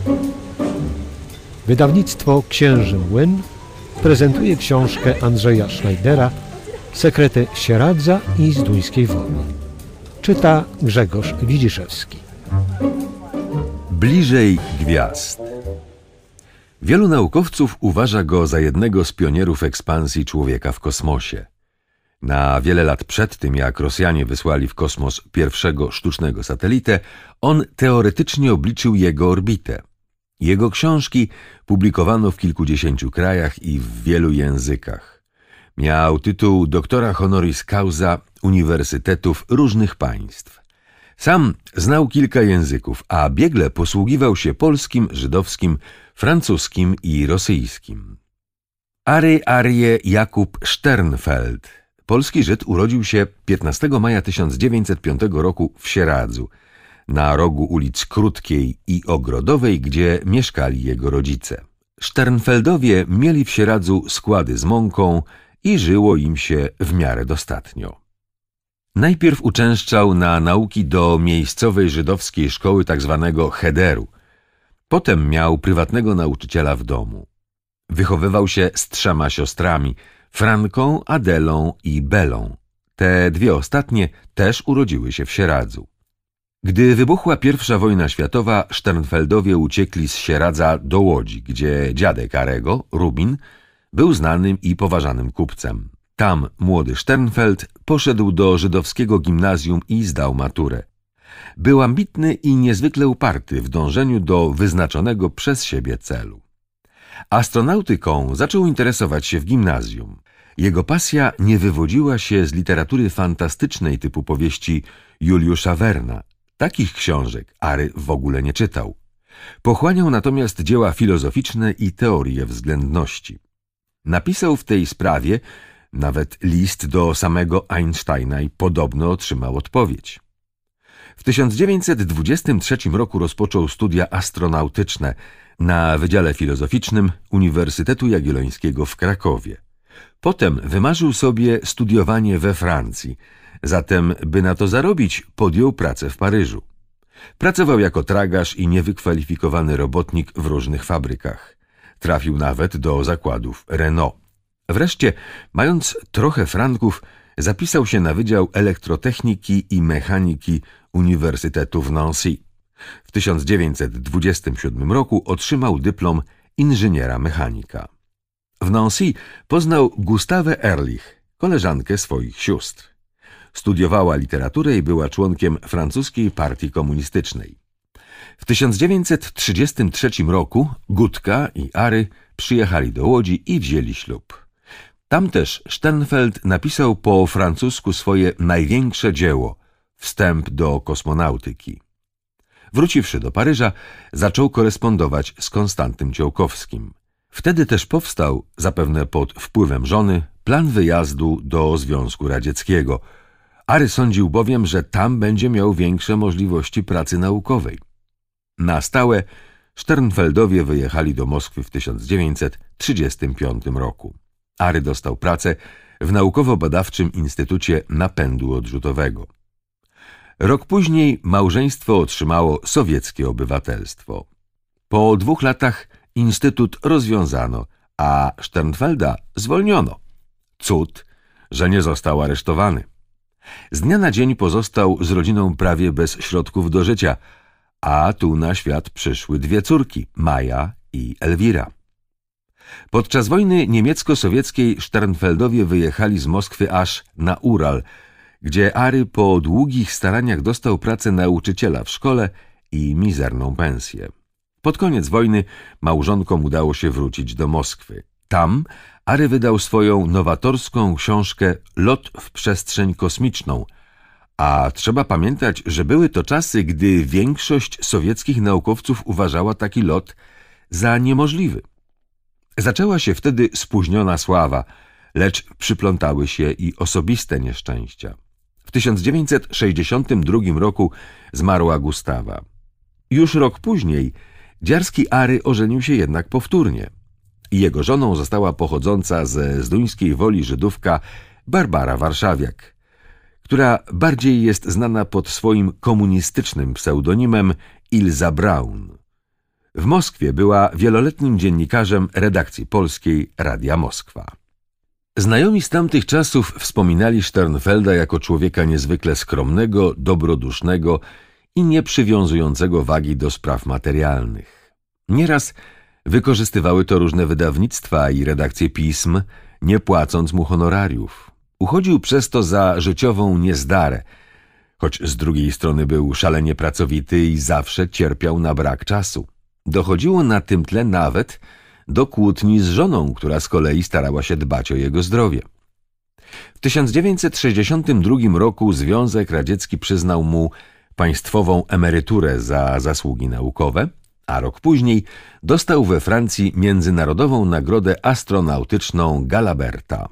Wydawnictwo Księży Młyn prezentuje książkę Andrzeja Schneidera Sekrety Sieradza i Zduńskiej Woli. Czyta Grzegorz Widziszewski. Bliżej gwiazd. Wielu naukowców uważa go za jednego z pionierów ekspansji człowieka w kosmosie. Na wiele lat przed tym, jak Rosjanie wysłali w kosmos pierwszego sztucznego satelitę, on teoretycznie obliczył jego orbitę. Jego książki publikowano w kilkudziesięciu krajach i w wielu językach. Miał tytuł doktora honoris causa uniwersytetów różnych państw. Sam znał kilka języków, a biegle posługiwał się polskim, żydowskim, francuskim i rosyjskim. Arie Jakub Sternfeld, polski Żyd, urodził się 15 maja 1905 roku w Sieradzu, na rogu ulic Krótkiej i Ogrodowej, gdzie mieszkali jego rodzice. Sternfeldowie mieli w Sieradzu składy z mąką i żyło im się w miarę dostatnio. Najpierw uczęszczał na nauki do miejscowej żydowskiej szkoły tzw. Hederu. Potem miał prywatnego nauczyciela w domu. Wychowywał się z 3 siostrami, Franką, Adelą i Belą. Te dwie ostatnie też urodziły się w Sieradzu. Gdy wybuchła I wojna światowa, Sternfeldowie uciekli z Sieradza do Łodzi, gdzie dziadek Arego, Rubin, był znanym i poważanym kupcem. Tam młody Sternfeld poszedł do żydowskiego gimnazjum i zdał maturę. Był ambitny i niezwykle uparty w dążeniu do wyznaczonego przez siebie celu. Astronautyką zaczął interesować się w gimnazjum. Jego pasja nie wywodziła się z literatury fantastycznej typu powieści Juliusza Werna. Takich książek Ary w ogóle nie czytał. Pochłaniał natomiast dzieła filozoficzne i teorie względności. Napisał w tej sprawie nawet list do samego Einsteina i podobno otrzymał odpowiedź. W 1923 roku rozpoczął studia astronautyczne na Wydziale Filozoficznym Uniwersytetu Jagiellońskiego w Krakowie. Potem wymarzył sobie studiowanie we Francji, zatem by na to zarobić, podjął pracę w Paryżu. Pracował jako tragarz i niewykwalifikowany robotnik w różnych fabrykach. Trafił nawet do zakładów Renault. Wreszcie, mając trochę franków, zapisał się na Wydział Elektrotechniki i Mechaniki Uniwersytetu w Nancy. W 1927 roku otrzymał dyplom inżyniera mechanika. W Nancy poznał Gustawę Ehrlich, koleżankę swoich sióstr. Studiowała literaturę i była członkiem francuskiej partii komunistycznej. W 1933 roku Gutka i Ary przyjechali do Łodzi i wzięli ślub. Tam też Sternfeld napisał po francusku swoje największe dzieło – Wstęp do kosmonautyki. Wróciwszy do Paryża, zaczął korespondować z Konstantym Ciołkowskim. Wtedy też powstał, zapewne pod wpływem żony, plan wyjazdu do Związku Radzieckiego. Ary sądził bowiem, że tam będzie miał większe możliwości pracy naukowej. Na stałe Sternfeldowie wyjechali do Moskwy w 1935 roku. Ary dostał pracę w Naukowo-Badawczym Instytucie Napędu Odrzutowego. Rok później małżeństwo otrzymało sowieckie obywatelstwo. Po 2 latach instytut rozwiązano, a Sternfelda zwolniono. Cud, że nie został aresztowany. Z dnia na dzień pozostał z rodziną prawie bez środków do życia, a tu na świat przyszły 2 córki, Maja i Elwira. Podczas wojny niemiecko-sowieckiej Sternfeldowie wyjechali z Moskwy aż na Ural, gdzie Ary po długich staraniach dostał pracę nauczyciela w szkole i mizerną pensję. Pod koniec wojny małżonkom udało się wrócić do Moskwy. Tam Ary wydał swoją nowatorską książkę Lot w przestrzeń kosmiczną, a trzeba pamiętać, że były to czasy, gdy większość sowieckich naukowców uważała taki lot za niemożliwy. Zaczęła się wtedy spóźniona sława, lecz przyplątały się i osobiste nieszczęścia. W 1962 roku zmarła Gustawa. Już rok później dziarski Ary ożenił się jednak powtórnie. Jego żoną została pochodząca ze Zduńskiej Woli Żydówka Barbara Warszawiak, która bardziej jest znana pod swoim komunistycznym pseudonimem Ilza Braun. W Moskwie była wieloletnim dziennikarzem redakcji polskiej Radia Moskwa. Znajomi z tamtych czasów wspominali Sternfelda jako człowieka niezwykle skromnego, dobrodusznego i nie przywiązującego wagi do spraw materialnych. Nieraz wykorzystywały to różne wydawnictwa i redakcje pism, nie płacąc mu honorariów. Uchodził przez to za życiową niezdarę, choć z drugiej strony był szalenie pracowity i zawsze cierpiał na brak czasu. Dochodziło na tym tle nawet do kłótni z żoną, która z kolei starała się dbać o jego zdrowie. W 1962 roku Związek Radziecki przyznał mu państwową emeryturę za zasługi naukowe, a rok później dostał we Francji międzynarodową nagrodę astronautyczną Galaberta.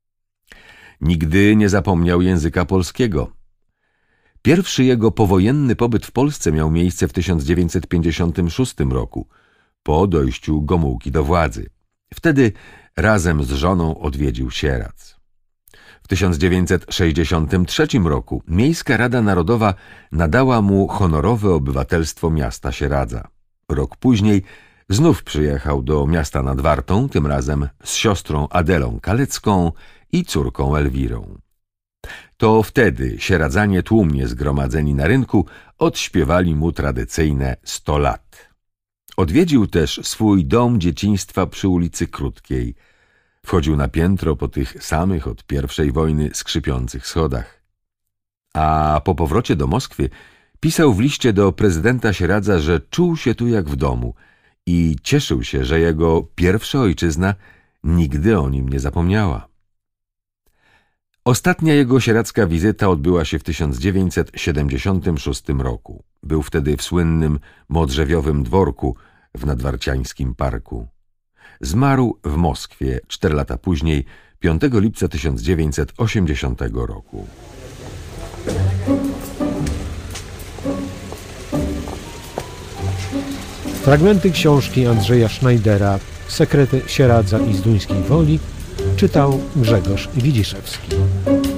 Nigdy nie zapomniał języka polskiego. Pierwszy jego powojenny pobyt w Polsce miał miejsce w 1956 roku, po dojściu Gomułki do władzy. Wtedy razem z żoną odwiedził Sieradz. W 1963 roku Miejska Rada Narodowa nadała mu honorowe obywatelstwo miasta Sieradza. Rok później znów przyjechał do miasta nad Wartą, tym razem z siostrą Adelą Kalecką i córką Elwirą. To wtedy sieradzanie tłumnie zgromadzeni na rynku odśpiewali mu tradycyjne 100 lat. Odwiedził też swój dom dzieciństwa przy ulicy Krótkiej. Wchodził na piętro po tych samych od I wojny skrzypiących schodach. A po powrocie do Moskwy pisał w liście do prezydenta Sieradza, że czuł się tu jak w domu i cieszył się, że jego pierwsza ojczyzna nigdy o nim nie zapomniała. Ostatnia jego sieradzka wizyta odbyła się w 1976 roku. Był wtedy w słynnym Modrzewiowym dworku w Nadwarciańskim parku. Zmarł w Moskwie 4 lata później, 5 lipca 1980 roku. Fragmenty książki Andrzeja Schneidera Sekrety Sieradza i Zduńskiej Woli czytał Grzegorz Widziszewski.